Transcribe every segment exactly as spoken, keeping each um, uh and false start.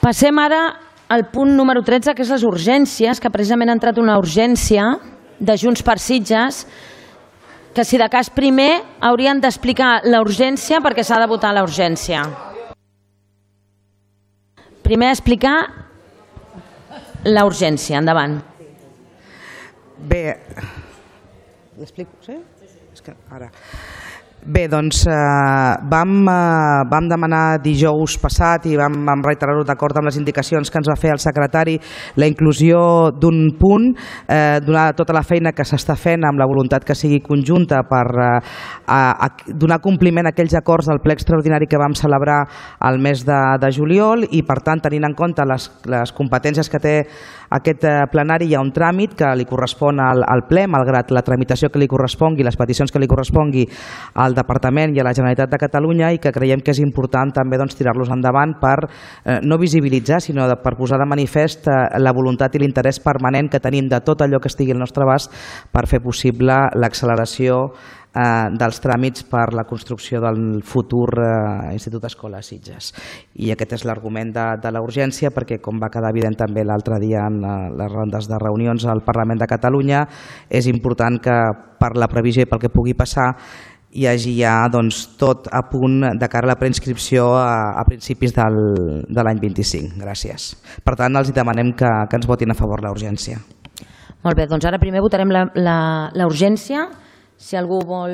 Passem ara al punt número tretze, que és les urgències, que precisament ha entrat una urgència de Junts per Sitges, que si de cas primer haurien d'explicar la urgència perquè s'ha de votar la urgència. Primer explicar la urgència. Endavant. Bé, l'explico, sí? És que ara... Bé, doncs eh, vam, eh, vam demanar dijous passat i vam, vam reiterar-ho d'acord amb les indicacions que ens va fer el secretari la inclusió d'un punt, eh, donar tota la feina que s'està fent amb la voluntat que sigui conjunta per eh, a, a donar compliment a aquells acords del ple extraordinari que vam celebrar al mes de, de juliol i per tant tenint en compte les, les competències que té aquest plenari hi ha un tràmit que li correspon al, al ple, malgrat la tramitació que li correspongui, les peticions que li correspongui al Departament i a la Generalitat de Catalunya i que creiem que és important també doncs, tirar-los endavant per eh, no visibilitzar sinó de, per posar de manifest eh, la voluntat i l'interès permanent que tenim de tot allò que estigui al nostre abast per fer possible l'acceleració eh, dels tràmits per la construcció del futur eh, Institut Escola Sitges. I aquest és l'argument de, de la urgència perquè, com va quedar evident també l'altre dia en eh, les rondes de reunions al Parlament de Catalunya, és important que per la previsió i pel que pugui passar hi hagi ja doncs, tot a punt de cara a la preinscripció a, a principis del, de l'any vint-i-cinc. Gràcies. Per tant, els demanem que, que ens votin a favor la urgència. Molt bé, doncs ara primer votarem la, la, la urgència. Si algú vol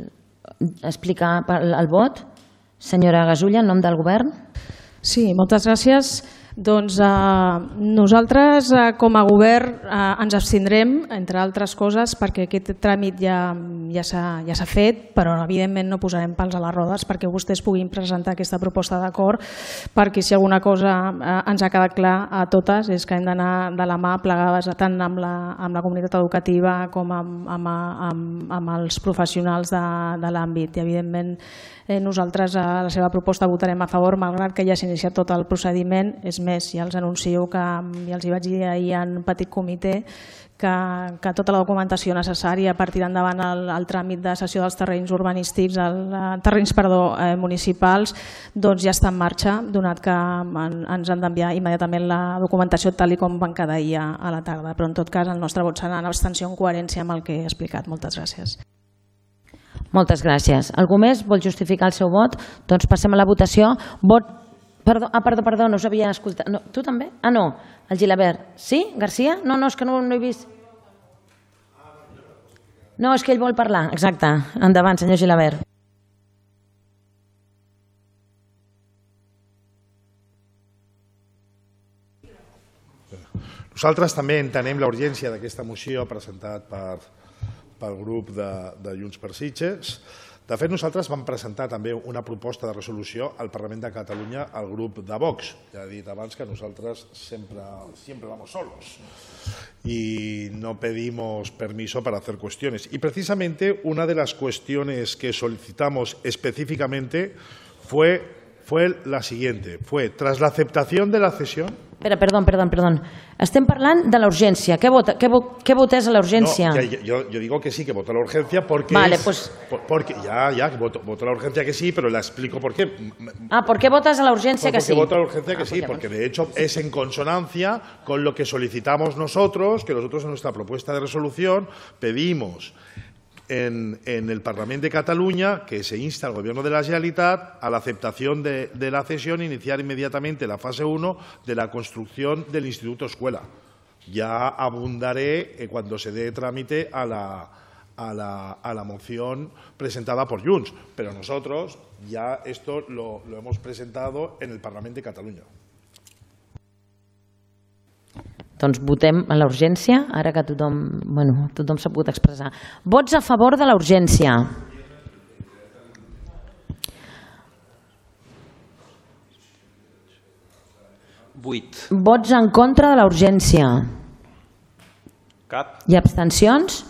explicar el vot. Senyora Gasulla, en nom del govern. Sí, moltes gràcies. Doncs eh, nosaltres eh, com a govern eh, ens abstindrem, entre altres coses, perquè aquest tràmit ja, ja s'ha ja s'ha fet, però evidentment no posarem pals a les rodes perquè vostès puguin presentar aquesta proposta d'acord, perquè si alguna cosa eh, ens ha quedat clar a totes és que hem d'anar de la mà plegades tant amb la, amb la comunitat educativa com amb, amb, amb, amb els professionals de, de l'àmbit. I evidentment eh, nosaltres a la seva proposta votarem a favor, malgrat que ja s'ha iniciat tot el procediment. És més, ja els anuncio que ja els hi vaig dir ahir en petit comitè que, que tota la documentació necessària per tirar endavant el, el tràmit de cessió dels terrenys urbanístics, el, terrenys perdó, eh, municipals, doncs ja està en marxa, donat que en, ens han d'enviar immediatament la documentació tal i com van quedar ahir a, a la tarda. Però en tot cas el nostre vot serà en abstenció en coherència amb el que he explicat. Moltes gràcies. Moltes gràcies. Algú més vol justificar el seu vot? Doncs passem a la votació. Vot Perdó, ah, perdó, perdó, no us havia escoltat. No, tu també? Ah, no, el Gilabert. Sí? Garcia? No, no, és que no, no he vist. No, és que ell vol parlar. Exacte. Endavant, senyor Gilabert. Nosaltres també entenem la urgència d'aquesta moció presentat per, pel grup de, de Junts per Sitges. De fet, nosaltres vam presentar també una proposta de resolució al Parlament de Catalunya al grup de Vox. Ja he dit abans que nosaltres siempre, siempre vamos solos y no pedimos permiso para hacer cuestiones. Y precisamente una de las cuestiones que solicitamos específicamente fue, fue la siguiente. Fue, tras la aceptación de la cesión... Espera, perdó, perdó, perdó. Estem parlant de la urgència. Què, vota, què, què votés a la urgència? No, ya, yo, yo digo que sí, que voto la urgencia porque... Vale, es, pues... Porque, ya, ya, voto, voto la urgencia que sí, pero la explico por qué. Ah, ¿por qué votas a la urgencia pues que sí? Porque voto a la urgencia que ah, sí, pues porque de hecho es en consonancia con lo que solicitamos nosotros, que nosotros en nuestra propuesta de resolución pedimos en, en el Parlamento de Cataluña que se insta al Gobierno de la Generalitat a la aceptación de, de la cesión e iniciar inmediatamente la fase uno de la construcción del Instituto Escuela. Ya abundaré eh, cuando se dé trámite a la, a, la, a la moción presentada por Junts, pero nosotros ya esto lo, lo hemos presentado en el Parlamento de Catalunya. Doncs votem a la urgència, ara que tothom, bueno, tothom s'ha pogut expressar. Vots a favor de la urgència. Vuit. Vots en contra de la urgència. Cap. I abstencions?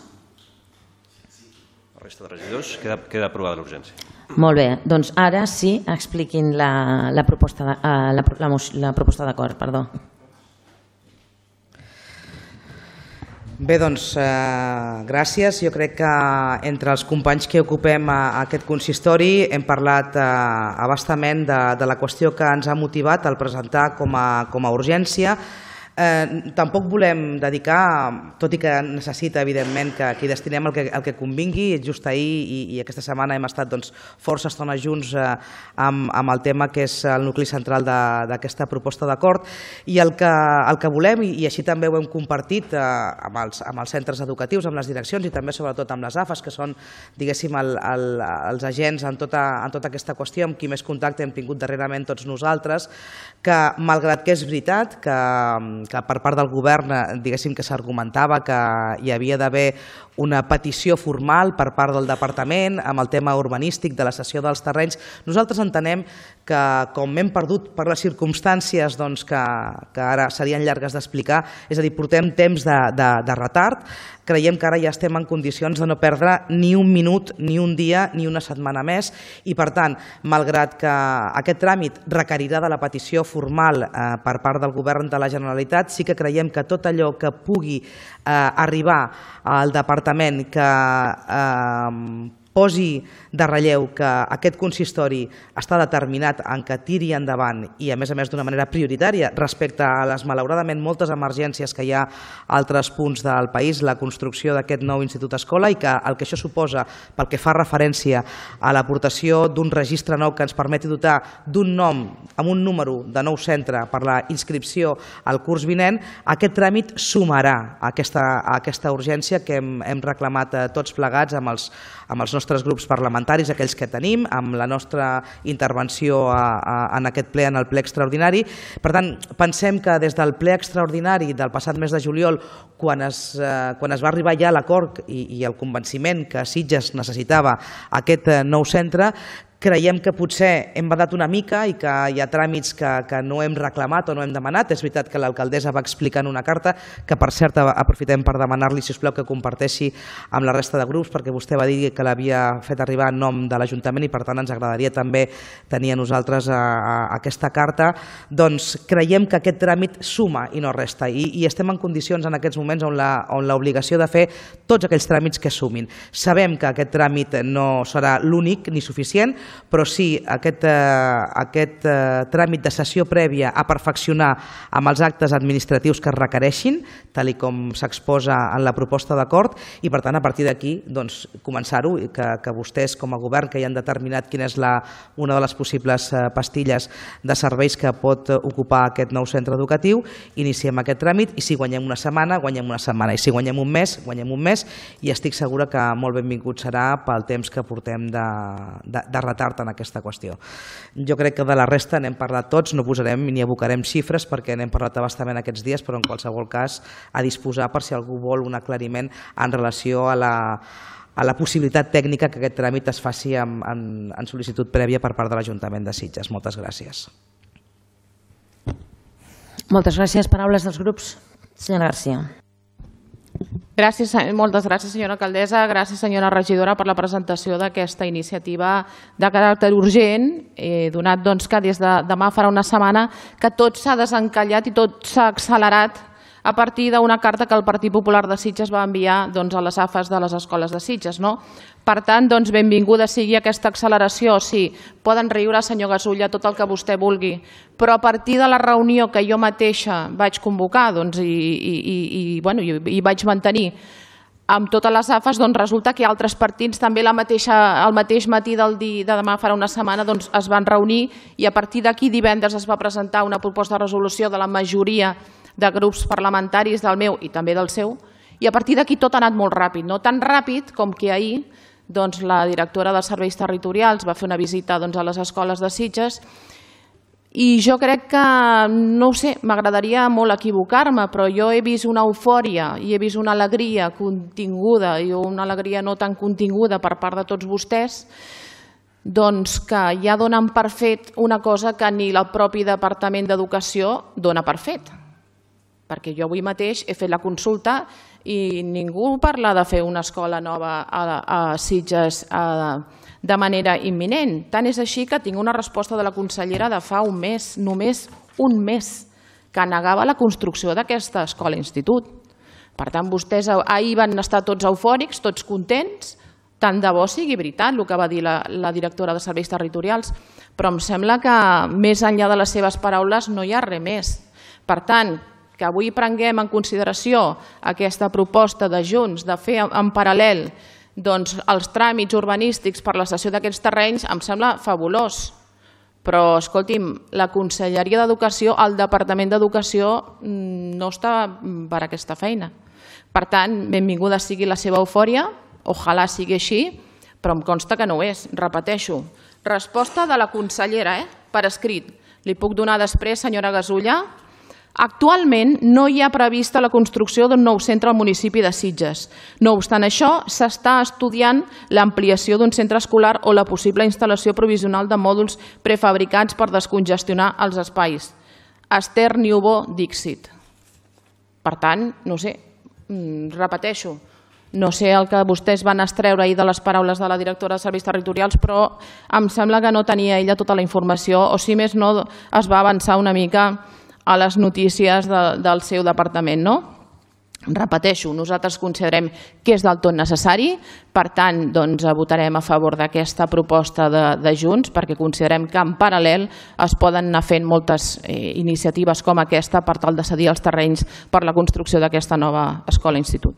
La resta de regidors queda, queda aprovada l'urgència. Molt bé, doncs ara sí, expliquin la, la proposta de, uh, la, la, la proposta d'acord, perdó. Bé, doncs, eh, gràcies. Jo crec que entre els companys que ocupem a, a aquest consistori hem parlat eh, abastament de, de la qüestió que ens ha motivat al presentar com a, com a urgència. Eh, tampoc volem dedicar, tot i que necessita evidentment que, que hi destinem el que, el que convingui. Just ahir i, i aquesta setmana hem estat doncs, força estona junts eh, amb, amb el tema que és el nucli central d'aquesta proposta d'acord, i el que, el que volem, i, i així també ho hem compartit eh, amb, els, amb els centres educatius, amb les direccions i també sobretot amb les A F As, que són, diguéssim, el, el, els agents en tota, en tota aquesta qüestió, amb qui més contacte hem tingut darrerament tots nosaltres, que malgrat que és veritat que que per part del govern, diguéssim, que s'argumentava que hi havia d'haver una petició formal per part del departament amb el tema urbanístic de la cessió dels terrenys. Nosaltres entenem que, com hem perdut per les circumstàncies doncs, que, que ara serien llargues d'explicar, és a dir, portem temps de, de, de retard, creiem que ara ja estem en condicions de no perdre ni un minut, ni un dia, ni una setmana més, i per tant, malgrat que aquest tràmit requerirà de la petició formal eh, per part del govern de la Generalitat, sí que creiem que tot allò que pugui eh, arribar al departament que eh, posi de relleu que aquest consistori està determinat en que tiri endavant i a més a més d'una manera prioritària respecte a les malauradament moltes emergències que hi ha a altres punts del país, la construcció d'aquest nou institut escola, i que el que això suposa pel que fa referència a l'aportació d'un registre nou que ens permeti dotar d'un nom amb un número de nou centre per la inscripció al curs vinent, aquest tràmit sumarà a aquesta, a aquesta urgència que hem, hem reclamat tots plegats amb els, amb els nostres grups parlamentaris, aquells que tenim, amb la nostra intervenció a, a, en aquest ple, en el ple extraordinari. Per tant, pensem que des del ple extraordinari del passat mes de juliol, quan es, eh, quan es va arribar ja a l'acord i, i el convenciment que Sitges necessitava aquest nou centre, creiem que potser hem badat una mica i que hi ha tràmits que, que no hem reclamat o no hem demanat. És veritat que l'alcaldessa va explicar en una carta, que per cert aprofitem per demanar-li, si us plau, que comparteixi amb la resta de grups, perquè vostè va dir que l'havia fet arribar en nom de l'Ajuntament i per tant ens agradaria també tenir a nosaltres a, a aquesta carta. Doncs creiem que aquest tràmit suma i no resta, i, i estem en condicions en aquests moments on la, on l'obligació de fer tots aquells tràmits que sumin. Sabem que aquest tràmit no serà l'únic ni suficient, però sí aquest, eh, aquest eh, tràmit de sessió prèvia a perfeccionar amb els actes administratius que es requereixin, tal i com s'exposa en la proposta d'acord, i per tant a partir d'aquí doncs, començar-ho, que, que vostès com a govern que ja han determinat quina és la, una de les possibles eh, pastilles de serveis que pot ocupar aquest nou centre educatiu, iniciem aquest tràmit, i si guanyem una setmana, guanyem una setmana, i si guanyem un mes, guanyem un mes, i estic segura que molt benvingut serà pel temps que portem de, de, de retard en aquesta qüestió. Jo crec que de la resta n'hem parlat tots, no posarem ni abocarem xifres perquè n'hem parlat abastament aquests dies, però en qualsevol cas a disposar per si algú vol un aclariment en relació a la, a la possibilitat tècnica que aquest tràmit es faci en, en, en sol·licitud prèvia per part de l'Ajuntament de Sitges. Moltes gràcies. Moltes gràcies. Paraules dels grups. Senyora Garcia. Gràcies, moltes gràcies, senyora alcaldessa. Gràcies, senyora regidora, per la presentació d'aquesta iniciativa de caràcter urgent, eh, donat doncs, que des de demà farà una setmana que tot s'ha desencallat i tot s'ha accelerat a partir d'una carta que el Partit Popular de Sitges va enviar doncs, a les A F As de les escoles de Sitges. No? Per tant, doncs, benvinguda sigui aquesta acceleració. Sí, poden riure, senyor Gasulla, tot el que vostè vulgui, però a partir de la reunió que jo mateixa vaig convocar doncs, i, i, i, i, bueno, i, i vaig mantenir amb totes les A F As, doncs resulta que altres partits també la mateixa, el mateix matí del dia de demà farà una setmana doncs, es van reunir, i a partir d'aquí divendres es va presentar una proposta de resolució de la majoria de grups parlamentaris, del meu i també del seu, i a partir d'aquí tot ha anat molt ràpid, no tan ràpid com que ahir doncs, la directora dels serveis territorials va fer una visita doncs, a les escoles de Sitges, i jo crec que, no ho sé, m'agradaria molt equivocar-me, però jo he vist una eufòria i he vist una alegria continguda i una alegria no tan continguda per part de tots vostès, doncs que ja donen per fet una cosa que ni el propi Departament d'Educació dona per fet. Perquè jo avui mateix he fet la consulta i ningú parla de fer una escola nova a Sitges de manera imminent. Tant és així que tinc una resposta de la consellera de fa un mes, només un mes, que negava la construcció d'aquesta escola-institut. Per tant, vostès ahir van estar tots eufòrics, tots contents, tant de bo sigui veritat el que va dir la, la directora de Serveis Territorials, però em sembla que més enllà de les seves paraules no hi ha res més. Per tant, que avui prenguem en consideració aquesta proposta de Junts de fer en paral·lel doncs, els tràmits urbanístics per la cessió d'aquests terrenys em sembla fabulós. Però, escolti'm, la Conselleria d'Educació, el Departament d'Educació no està per aquesta feina. Per tant, benvinguda sigui la seva eufòria, ojalà sigui així, però em consta que no ho és, repeteixo. Resposta de la consellera, eh? Per escrit. Li puc donar després, senyora Gasulla? Actualment no hi ha prevista la construcció d'un nou centre al municipi de Sitges. No obstant això, s'està estudiant l'ampliació d'un centre escolar o la possible instal·lació provisional de mòduls prefabricats per descongestionar els espais. Esther Niubó Dixit. Per tant, no sé, repeteixo, no sé el que vostès van extreure ahir de les paraules de la directora de Serveis Territorials, però em sembla que no tenia ella tota la informació, o si més no, es va avançar una mica a les notícies de, del seu departament, no? Repeteixo, nosaltres considerem que és del tot necessari, per tant, doncs, votarem a favor d'aquesta proposta de, de Junts, perquè considerem que en paral·lel es poden anar fent moltes eh, iniciatives com aquesta per tal de cedir els terrenys per la construcció d'aquesta nova escola-institut.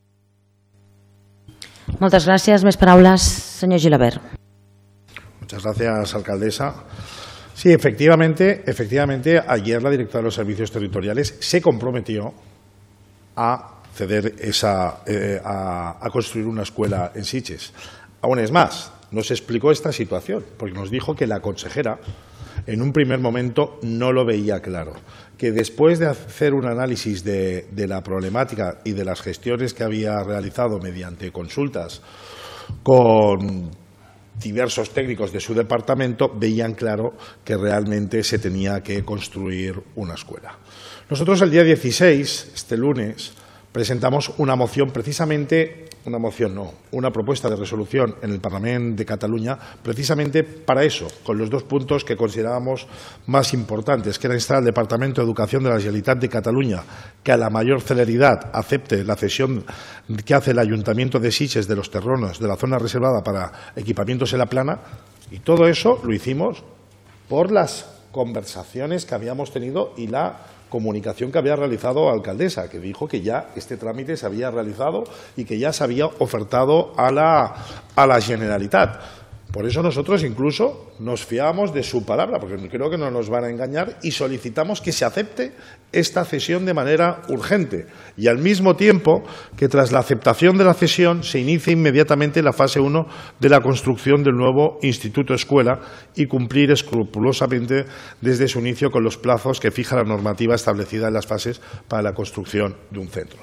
Moltes gràcies. Més paraules, señor Gilabert. Muchas gracias, alcaldesa. Sí, efectivamente, efectivamente, ayer la directora de los Servicios Territoriales se comprometió a ceder esa, eh, a, a construir una escuela en Sitges. Aún es más, nos explicó esta situación, porque nos dijo que la consejera en un primer momento no lo veía claro, que después de hacer un análisis de, de la problemática y de las gestiones que había realizado mediante consultas con diversos técnicos de su departamento, veían claro que realmente se tenía que construir una escuela. Nosotros el día dieciséis, este lunes, presentamos una moción, precisamente, una moción no, una propuesta de resolución en el Parlamento de Cataluña, precisamente para eso, con los dos puntos que considerábamos más importantes, que era instar al Departamento de Educación de la Generalitat de Cataluña que a la mayor celeridad acepte la cesión que hace el Ayuntamiento de Sitges de los terrenos de la zona reservada para equipamientos en la plana, y todo eso lo hicimos por las conversaciones que habíamos tenido y la comunicación que había realizado la alcaldesa, que dijo que ya este trámite se había realizado y que ya se había ofertado a la, a la Generalitat. Por eso nosotros incluso nos fiamos de su palabra, porque creo que no nos van a engañar, y solicitamos que se acepte esta cesión de manera urgente y al mismo tiempo que tras la aceptación de la cesión se inicie inmediatamente la fase uno de la construcción del nuevo Instituto Escuela y cumplir escrupulosamente desde su inicio con los plazos que fija la normativa establecida en las fases para la construcción de un centro.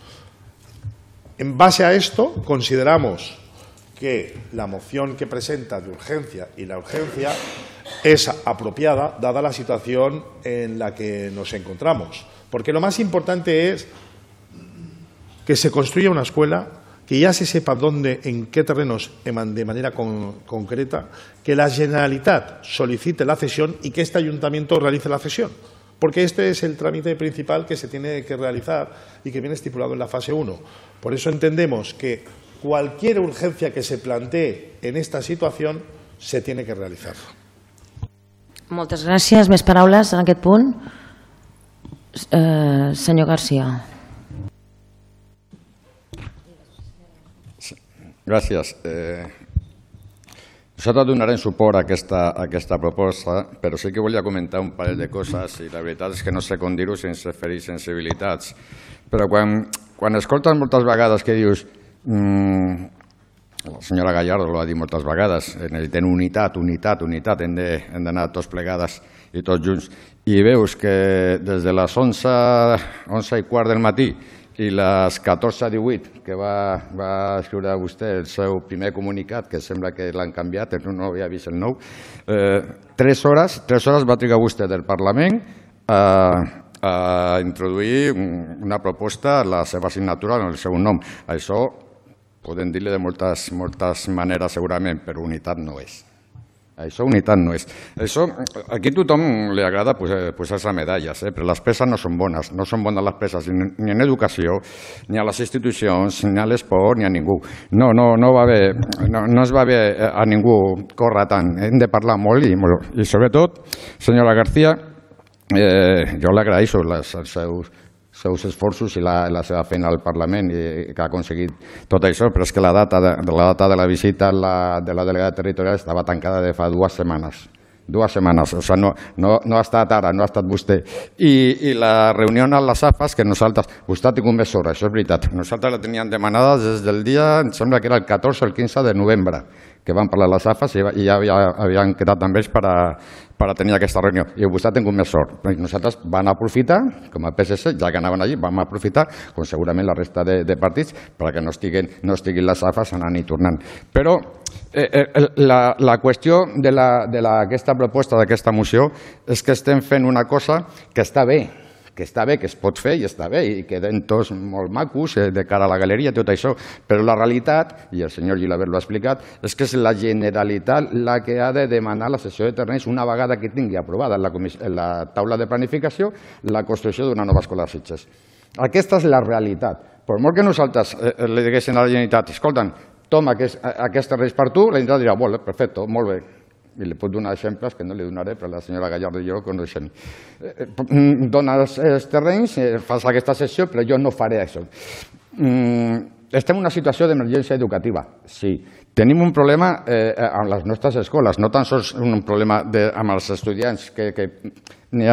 En base a esto, consideramos que la moción que presenta de urgencia y la urgencia es apropiada dada la situación en la que nos encontramos. Porque lo más importante es que se construya una escuela, que ya se sepa dónde, en qué terrenos de manera con, concreta, que la Generalitat solicite la cesión y que este ayuntamiento realice la cesión. Porque este es el trámite principal que se tiene que realizar y que viene estipulado en la fase uno. Por eso entendemos que cualquier urgencia que se plantee en esta situación se tiene que realizar. Moltes gràcies. Més paraules en aquest punt? Eh, senyor García. Gràcies. Eh, nosaltres donarem suport a aquesta, a aquesta proposta, però sí que volia comentar un parell de coses i la veritat és que no sé com dir-ho sense ferir sensibilitats. Però quan, quan escoltes moltes vegades que dius Mm, la senyora Gallardo ho ha dit moltes vegades, necessitem unitat, unitat, unitat, hem d'anar tots plegades i tots junts, i veus que des de les onze, onze i quart del matí i les catorze divuit que va, va escriure vostè el seu primer comunicat, que sembla que l'han canviat, no havia vist el nou, eh, tres hores, tres hores va trigar vostè del Parlament a a introduir una proposta a la seva signatura en el seu nom. Això podem dir-li de moltes, moltes maneres segurament, però unitat no és. Això unitat no és. Això, aquí a tothom li agrada posar-se medalles, eh? Però les peces no són bones. No són bones les peces ni en educació, ni a les institucions, ni a l'esport, ni a ningú. No, no, no, va bé, no, no es va bé a ningú córrer tant. Hem de parlar molt i, molt. I sobretot, senyora García, eh, jo l'agraeixo els seus seus esforços i la, la seva feina al Parlament i que ha aconseguit tot això, però és que la data de la, data de la visita la, de la delegada territorial estava tancada de fa dues setmanes. Dues setmanes, o sigui, no, no, no ha estat ara, no ha estat vostè. I, i la reunió a les A F As, que nosaltres, vostè ha tingut més hores, això és veritat, nosaltres la teníem demanada des del dia, em sembla que era el catorze o el quinze de novembre, que van parlar les A F As i ja havien quedat amb ells per a, per a tenir aquesta reunió. I vostè ha tingut més sort. Nosaltres vam aprofitar, com a P S C, ja que anaven allí, vam aprofitar, com segurament la resta de, de partits, perquè no estiguin, no estiguin les A F As anant i tornant. Però eh, eh, la, la qüestió d'aquesta proposta, d'aquesta moció, és que estem fent una cosa que està bé, que està bé, que es pot fer i està bé, i queden tots molt macos de cara a la galeria, tot això, però la realitat, i el senyor Gilabert l'ha explicat, és que és la Generalitat la que ha de demanar la cessió de terrenys una vegada que tingui aprovada en la, en la taula de planificació la construcció d'una nova escola de Sitges. Aquesta és la realitat. Per molt que nosaltres eh, li diguessin a la Generalitat, escolta'm, toma aquest, aquest terrenys per tu, la Generalitat dirà, molt bé, perfecte, molt bé. I li puc donar exemples que no li donaré, però la senyora Gallardo i jo ho coneixem. Dona els terrenys, fas aquesta sessió, però jo no faré això. Estem en una situació d'emergència educativa, sí. Tenim un problema amb les nostres escoles, no tan sols un problema amb els estudiants, que n'hi ha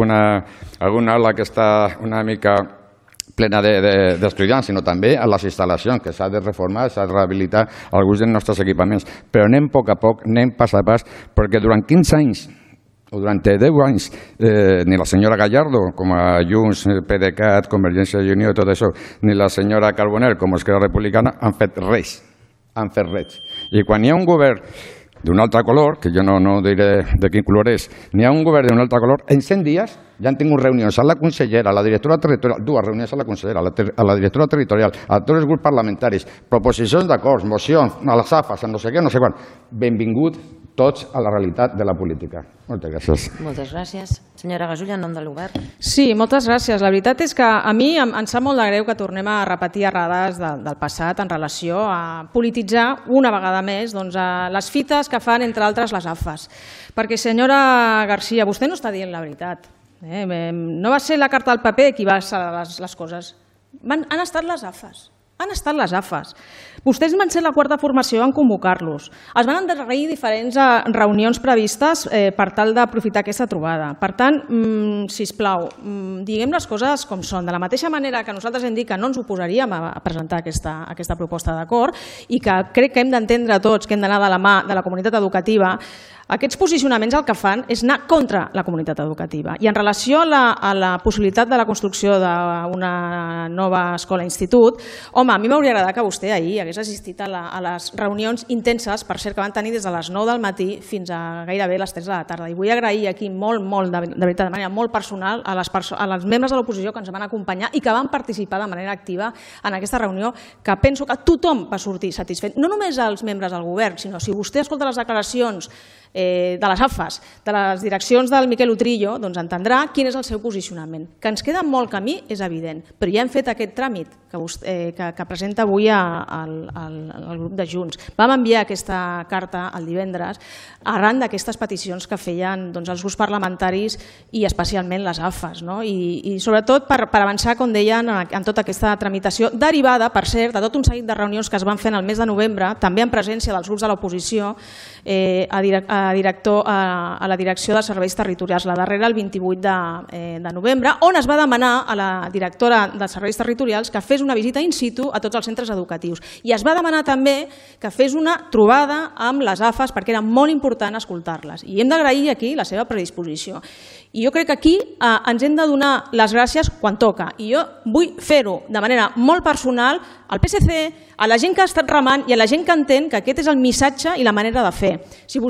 alguna aula que està una mica plena d'estudiants, sinó també a les instal·lacions, que s'ha de reformar, s'ha de rehabilitar alguns dels nostres equipaments. Però anem a poc a poc, anem pas a pas, perquè durant quinze anys, o durant deu anys, eh, ni la senyora Gallardo, com a Junts, PDeCAT, Convergència i Unió, tot això, ni la senyora Carbonell, com a Esquerra Republicana, han fet res. Han fet res. I quan hi ha un govern d'un altre color, que jo no, no diré de quin color és, n'hi ha un govern d'un altre color, en cent dies ja han tingut reunions a la consellera, a la directora territorial, dues reunions a la consellera, a la, ter a la directora territorial, a tots els grups parlamentaris, proposicions d'acords, mocions, a les A F As, a no sé què, no sé quan. Benvingut tots a la realitat de la política. Moltes gràcies. Moltes gràcies. Senyora Gasulla, en nom de l'Obert. Sí, moltes gràcies. La veritat és que a mi em, em sap molt de greu que tornem a repetir errades de, del passat en relació a polititzar una vegada més doncs, a les fites que fan, entre altres, les A F As. Perquè, senyora García, vostè no està dient la veritat. Eh? No va ser la carta al paper qui va accelerar les, les coses. Van, han estat les A F As. Han estat les A F As. Vostès van ser la quarta formació en convocar-los. Es van endarrerir diferents reunions previstes eh, per tal d'aprofitar aquesta trobada. Per tant, mmm, sisplau, mmm, diguem les coses com són. De la mateixa manera que nosaltres hem dit que no ens oposaríem a, a presentar aquesta, aquesta proposta d'acord i que crec que hem d'entendre tots que hem d'anar de la mà de la comunitat educativa, aquests posicionaments el que fan és anar contra la comunitat educativa. I en relació a la, a la possibilitat de la construcció d'una nova escola-institut, home, a mi m'hauria agradat que vostè ahir hagués assistit a, la, a les reunions intenses, per cert, que van tenir des de les nou del matí fins a gairebé les tres de la tarda. I vull agrair aquí molt, molt, de, de veritat, de manera molt personal, a les, perso a les membres de l'oposició que ens van acompanyar i que van participar de manera activa en aquesta reunió, que penso que tothom va sortir satisfet. No només els membres del govern, sinó si vostè escolta les declaracions Eh, de les A F As, de les direccions del Miquel Utrillo, doncs entendrà quin és el seu posicionament. Que ens queda molt camí és evident, però ja hem fet aquest tràmit que, vostè, eh, que, que presenta avui a, al, al, al grup de Junts. Vam enviar aquesta carta el divendres arran d'aquestes peticions que feien doncs, els grups parlamentaris i especialment les A F As. No? I, i sobretot per, per avançar, com deien, en, en tota aquesta tramitació derivada, per cert, de tot un seguit de reunions que es van fer en el mes de novembre, també en presència dels grups de l'oposició, eh, a, a A, director, a, a la direcció de serveis territorials, la darrera el vint-i-vuit de, eh, de novembre, on es va demanar a la directora de serveis territorials que fes una visita in situ a tots els centres educatius. I es va demanar també que fes una trobada amb les A F As perquè era molt important escoltar-les. I hem d'agrair aquí la seva predisposició. I jo crec que aquí eh, ens hem de donar les gràcies quan toca. I jo vull fer-ho de manera molt personal al P S C, a la gent que ha estat remant i a la gent que entén que aquest és el missatge i la manera de fer. Si vostès continuen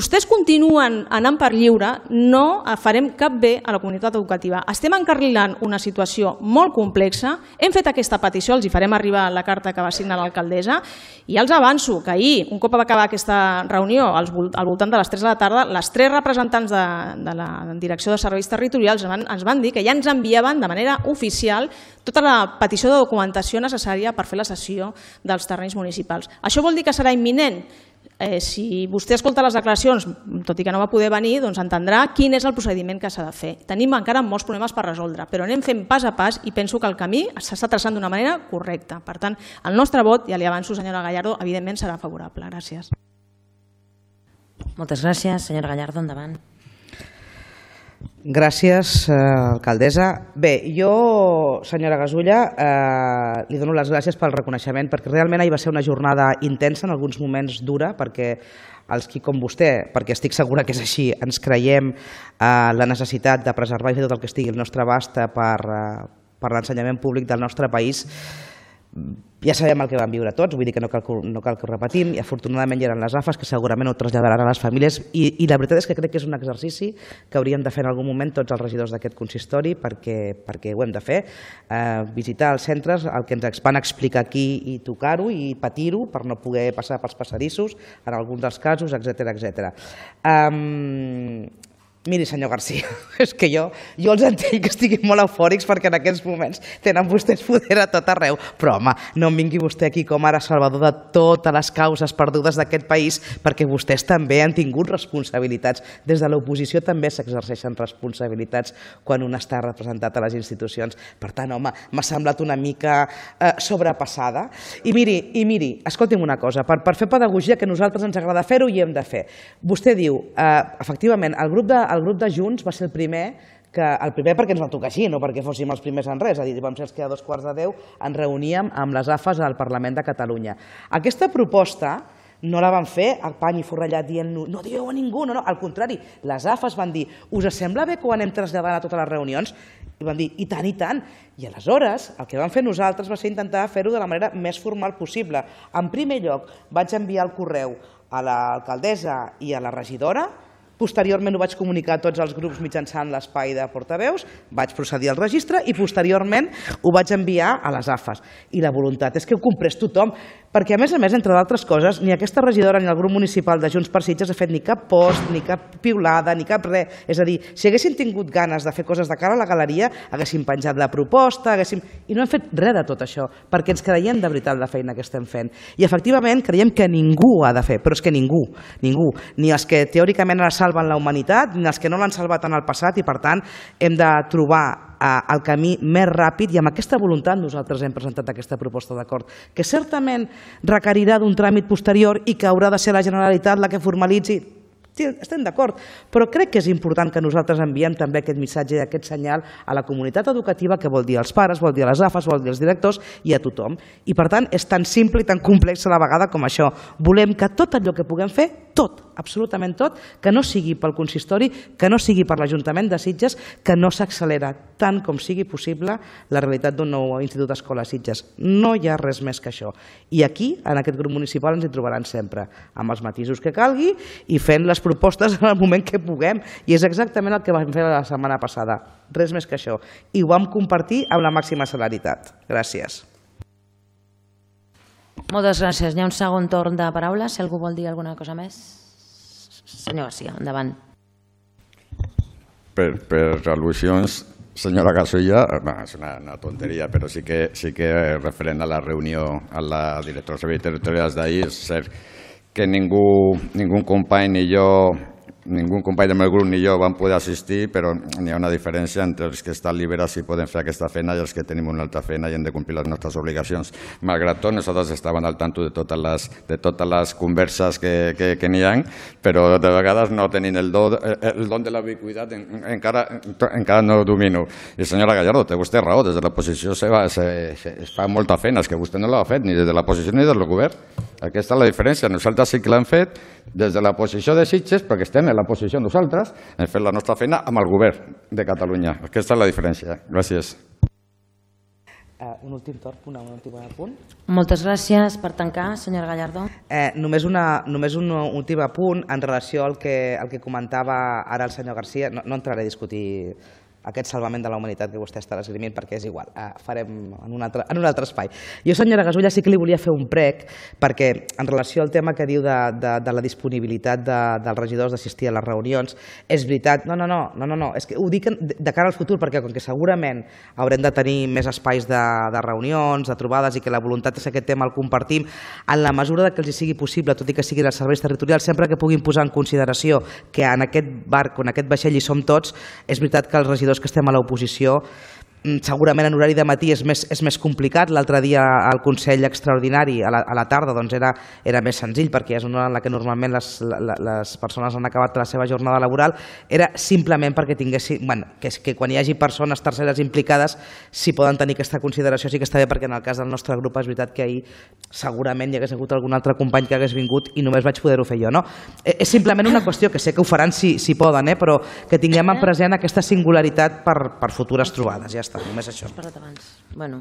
continuen anant per lliure, no farem cap bé a la comunitat educativa. Estem encarrilant una situació molt complexa, hem fet aquesta petició, els hi farem arribar la carta que va signar l'alcaldessa, i els avanço que ahir, un cop va acabar aquesta reunió, al voltant de les tres de la tarda, les tres representants de, de la Direcció de Serveis Territorials van, ens van dir que ja ens enviaven de manera oficial tota la petició de documentació necessària per fer la cessió dels terrenys municipals. Això vol dir que serà imminent? Eh, si vostè escolta les declaracions, tot i que no va poder venir, doncs entendrà quin és el procediment que s'ha de fer. Tenim encara molts problemes per resoldre, però anem fent pas a pas i penso que el camí s'està traçant d'una manera correcta. Per tant, el nostre vot, ja li avanço, senyora Gallardo, evidentment serà favorable. Gràcies. Moltes gràcies. Senyora Gallardo, endavant. Gràcies, eh, alcaldessa. Bé, jo, senyora Gasulla, eh, li dono les gràcies pel reconeixement, perquè realment ahir va ser una jornada intensa, en alguns moments dura, perquè els qui com vostè, perquè estic segura que és així, ens creiem eh, la necessitat de preservar i fer tot el que estigui al nostre abast per, eh, per l'ensenyament públic del nostre país. Ja sabem el que vam viure tots, vull dir que no cal, no cal que ho repetim, i afortunadament hi eren les A F As que segurament ho traslladaran a les famílies, i, i la veritat és que crec que és un exercici que hauríem de fer en algun moment tots els regidors d'aquest consistori, perquè, perquè ho hem de fer, eh, visitar els centres, el que ens van explicar aquí i tocar-ho i patir-ho per no poder passar pels passadissos, en alguns dels casos, etcètera, etcètera. Um, Miri, senyor García, és que jo, jo els entenc que estiguin molt eufòrics perquè en aquests moments tenen vostès poder a tot arreu, però home, no em vingui vostè aquí com ara salvador de totes les causes perdudes d'aquest país, perquè vostès també han tingut responsabilitats. Des de l'oposició també s'exerceixen responsabilitats quan un està representat a les institucions. Per tant, home, m'ha semblat una mica eh, sobrepassada. I miri, i miri, escolti'm una cosa, per, per fer pedagogia, que a nosaltres ens agrada fer-ho i hem de fer. Vostè diu, eh, efectivament, el grup de El grup de Junts va ser el primer, que, el primer perquè ens va tocar així, no perquè fóssim els primers en res, és a dir, vam ser els que a dos quarts de deu ens reuníem amb les A F As al Parlament de Catalunya. Aquesta proposta no la van fer a pany i forrellat dient no digueu a ningú, no, no, al contrari, les A F As van dir, us sembla bé que ho anem traslladant a totes les reunions? I van dir, i tant, i tant. I aleshores el que vam fer nosaltres va ser intentar fer-ho de la manera més formal possible. En primer lloc vaig enviar el correu a l'alcaldessa i a la regidora. Posteriorment ho vaig comunicar a tots els grups mitjançant l'espai de portaveus, vaig procedir al registre i posteriorment ho vaig enviar a les A F As. I la voluntat és que ho comprés tothom, perquè a més a més, entre d'altres coses, ni aquesta regidora ni el grup municipal de Junts per Sitges ha fet ni cap post, ni cap piulada, ni cap res. És a dir, si haguessin tingut ganes de fer coses de cara a la galeria, haguessin penjat la proposta, haguéssim... i no hem fet res de tot això, perquè ens creiem de veritat la feina que estem fent. I efectivament creiem que ningú ho ha de fer, però és que ningú, ningú, ni els que teòricament ara salven la humanitat, ni els que no l'han salvat en el passat, i per tant hem de trobar el camí més ràpid, i amb aquesta voluntat nosaltres hem presentat aquesta proposta d'acord, que certament requerirà d'un tràmit posterior i que haurà de ser la Generalitat la que formalitzi. Sí, estem d'acord, però crec que és important que nosaltres enviem també aquest missatge i aquest senyal a la comunitat educativa, que vol dir als pares, vol dir a les A F As, vol dir als directors i a tothom. I per tant és tan simple i tan complex a la vegada com això. Volem que tot allò que puguem fer, tot, absolutament tot, que no sigui pel consistori, que no sigui per l'Ajuntament de Sitges, que no s'accelera tant com sigui possible la realitat d'un nou institut d'escola a Sitges. No hi ha res més que això. I aquí, en aquest grup municipal, ens hi trobaran sempre, amb els matisos que calgui i fent les propostes en el moment que puguem, i és exactament el que vam fer la setmana passada, res més que això, i ho vam compartir amb la màxima celeritat. Gràcies. Moltes gràcies. Hi ha un segon torn de paraula, si algú vol dir alguna cosa més. Senyor García, endavant. Per, per al·lusions, senyora Gasulla, és una, una tonteria, però sí que, sí que referent a la reunió a la directora de serveis territorials d'ahir, és cert que ningú, ningú company ni jo, ningú company del meu grup ni jo vam poder assistir, però hi ha una diferència entre els que estan liberats i poden fer aquesta feina i els que tenim una altra feina i hem de complir les nostres obligacions. Malgrat tot, nosaltres estàvem al tanto de totes les, de totes les converses que, que, que n'hi ha, però de vegades no tenint el, do, el don de la ubiquitat encara, encara no ho domino. I senyora Gallardo, té vostè raó, des de la posició se, va, se, se, es fa molta feina, és que vostè no l'ha fet ni des de la posició ni des del govern. Aquesta és la diferència. Nosaltres sí que l'hem fet des de la posició de Sitges, perquè estem en la posició nosaltres, hem fet la nostra feina amb el govern de Catalunya. Aquesta és la diferència. Gràcies. Un últim torn, un últim punt. Moltes gràcies. Per tancar, senyora Gallardó. Eh, només, una, només un últim apunt en relació al que, al que comentava ara el senyor Garcia. No, no entraré a discutir aquest salvament de la humanitat que vostè està esgrimint perquè és igual, eh, farem en un, altre, en un altre espai. Jo, senyora Gasulla, sí que li volia fer un prec perquè en relació al tema que diu de, de, de la disponibilitat de, dels regidors d'assistir a les reunions, és veritat, no, no, no, no, no, no, és que ho dic de cara al futur perquè com que segurament haurem de tenir més espais de, de reunions, de trobades i que la voluntat és que aquest tema el compartim en la mesura que els sigui possible, tot i que siguin els serveis territorials, sempre que puguin posar en consideració que en aquest barc, en aquest vaixell hi som tots, és veritat que els regidors que estem a l'oposició segurament en horari de matí és més, és més complicat. L'altre dia al Consell Extraordinari a la, a la tarda doncs era, era més senzill perquè és una hora en la que normalment les, les persones han acabat la seva jornada laboral. Era simplement perquè tinguessin, bueno, que, que quan hi hagi persones terceres implicades si poden tenir aquesta consideració sí que està bé, perquè en el cas del nostre grup és veritat que ahir segurament hi hagués hagut algun altre company que hagués vingut i només vaig poder-ho fer jo. No? És simplement una qüestió que sé que ho faran si, si poden, eh? Però que tinguem en present aquesta singularitat per, per futures trobades. Ja està. Només això. Bueno,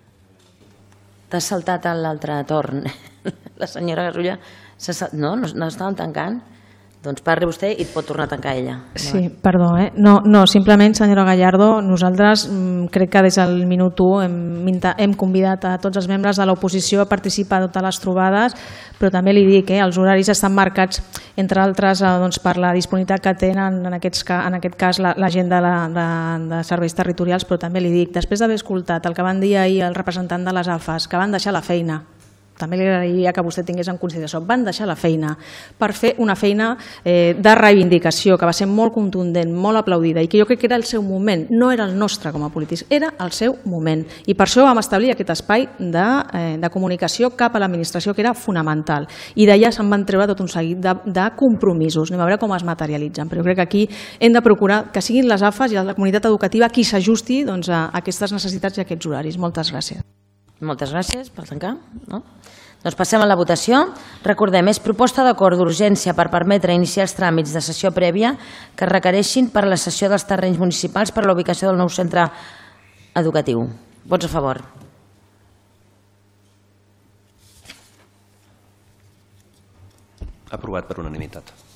t'has saltat a l'altre torn. La senyora Gasulla, no, no estàvem tancant? Doncs parli vostè i et pot tornar a tancar ella. Sí, perdó. Eh? No, no, simplement, senyora Gallardo, nosaltres mm, crec que des del minut u hem, hem convidat a tots els membres de l'oposició a participar a totes les trobades, però també li dic, eh, els horaris estan marcats, entre altres, eh, doncs, per la disponibilitat que tenen, en, aquests, en aquest cas, la, la gent de, la, de, de serveis territorials, però també li dic, després d'haver escoltat el que van dir ahir el representant de les A F A S, que van deixar la feina, també li agrairia que vostè tingués en consideració, van deixar la feina per fer una feina eh, de reivindicació que va ser molt contundent, molt aplaudida i que jo crec que era el seu moment, no era el nostre com a polítics, era el seu moment i per això vam establir aquest espai de, eh, de comunicació cap a l'administració que era fonamental i d'allà se'n van treure tot un seguit de, de compromisos, anem a veure com es materialitzen, però jo crec que aquí hem de procurar que siguin les A F A S i la comunitat educativa qui s'ajusti doncs, a aquestes necessitats i a aquests horaris. Moltes gràcies. Moltes gràcies per tancar. No? Doncs passem a la votació. Recordem, és proposta d'acord d'urgència per permetre iniciar els tràmits de sessió prèvia que requereixin per a la cessió dels terrenys municipals per a la ubicació del nou centre educatiu. Vots a favor. Aprovat per unanimitat.